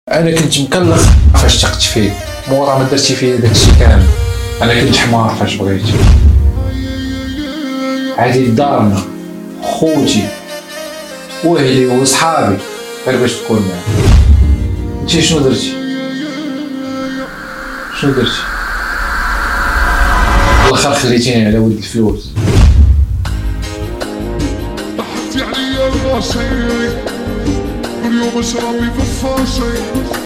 انا كنت مكلخ فاش ثقت فيه، مورا ما درتي فيا داكشي كامل. انا كنت حمار فاش بغيتي. عادي لدارنا خوتي واهلي وصحابي غير باش تكون معايا. انتي شنو درتي؟ الاخر خليتيني على ود الفلوس. ضحكتي عليا راسي، كل يوم اشربي في الفاشي.